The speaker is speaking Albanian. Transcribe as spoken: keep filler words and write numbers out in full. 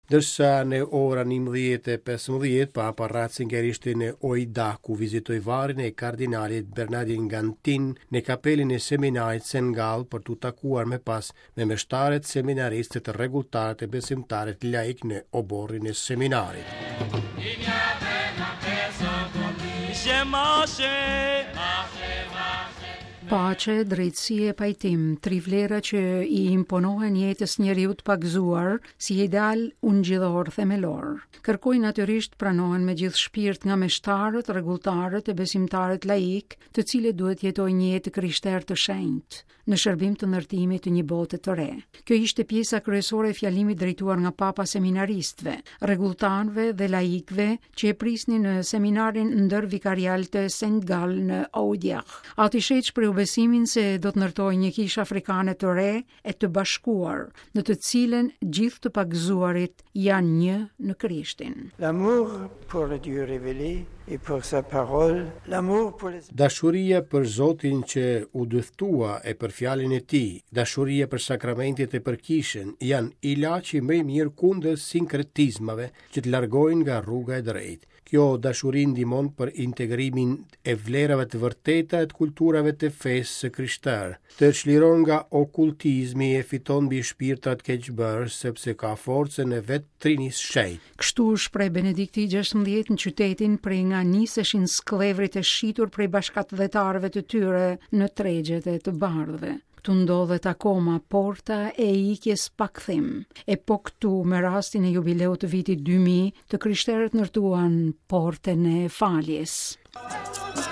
Dërsa në ora njëmbëdhjetë e pesëmbëdhjetë, Papa Ratzinger ishte në Oida, ku vizitoi varin e kardinalit Bernardin Gantin në kapelin e seminarit Saint Gall për të takuar me pas me meshtarët, seminaristët, rregultarët e besimtarët laik në oborrin e seminarit. Pace, drejtësi e pajtim, tri vlera që i imponohen jetës njeriut pagzuar si ideal ungjillor themelor. Kërkoj natyrisht pranohen me gjithë shpirt nga meshtarët, rregultarët e besimtarët laik, të cilët duhet jetojnë një jetë krishter të shenjtë, në shërbim të ndërtimit të një bote të re. Kjo ishte pjesa kryesore e fjalimit drejtuar nga Papa seminaristëve, rregultarëve dhe laikëve që e prisnin në seminarin ndër vikarial të Saint Gall në Audiach. Ati sheq për besimin se do të ndërtojë një kishë afrikane të re e të bashkuar, në të cilën gjithë të pagzuarit janë një në Krishtin. L'amour pour le Dieu révélé et pour sa parole, l'amour pour les... Dashuria për Zotin që u dëftua e për fjalën e tij, dashuria për sakramentet e për kishën, janë ilaçi më i mirë kundër sinkretizmave që të largojnë nga rruga e drejtë. Kjo dashuri ndihmon për integrimin e vlerave të vërteta e të kulturave të fesë së krishterë, të çliron nga okultizmi e fiton mbi shpirtrat keqbërë sepse ka forcën e vetë Trinis shejt. Kështu shpreh Benedikti gjashtëmbëdhjetë në qytetin prej nga niseshin sklevrit e shitur prej bashkatdhetarëve të tyre në tregjet e të bardhëve. Këtu ndodhet akoma porta e ikjes pa kthim. E po këtu me rastin e jubileut të vitit dy mijë të krishterët ndërtuan portën e faljes.